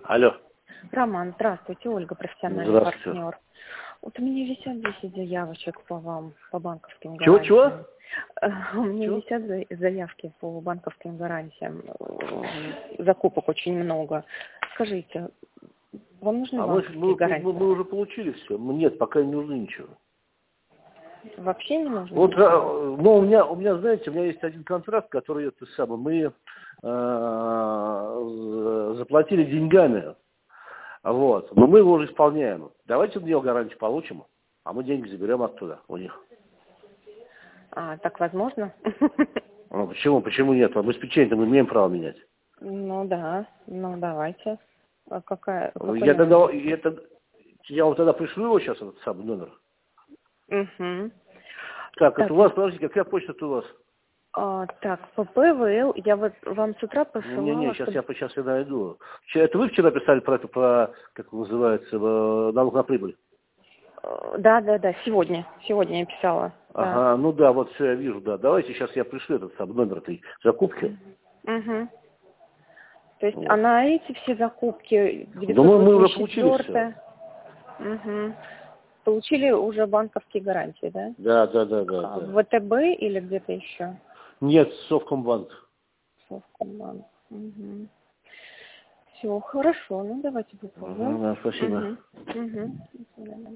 Алло. Роман, здравствуйте, Ольга, профессиональный Здравствуйте. партнер. Вот у меня висят 10 заявочек по вам, по банковским Чего, гарантиям. чего? У меня висят заявки по банковским гарантиям. Закупок очень много. Скажите, вам нужны банковские гарантии? Мы уже получили все. Нет, пока не нужны ничего. Вообще не нужно? Вот, ну, у меня, знаете, у меня есть один контракт, который мы заплатили деньгами. Вот. Но мы его уже исполняем. Давайте на него гарантию получим, а мы деньги заберем оттуда, у них. А, так возможно? Ну, почему? Почему нет? Обеспечение-то мы имеем право менять. Ну да, ну давайте. А какой Я вам тогда пришлю его сейчас, этот самый номер. Угу. Так, Так, это у вас, подождите, какая почта-то у вас? так, по ПВЛ, я вот вам с утра Не, посылала... сейчас я найду. Это вы вчера писали про это, как называется, налог на прибыль? Да, сегодня я писала. Ага, Да. ну да, вот все, я вижу, да. Давайте сейчас я пришлю этот сам номер этой закупки. Угу. То есть, Вот. а на эти все закупки Да мы уже получили 984... Угу. Получили уже банковские гарантии, да? Да. В ВТБ или где-то еще? Нет, Совкомбанк. Совкомбанк. Угу. Все, хорошо, ну давайте попробуем. Да, спасибо. Угу. До свидания.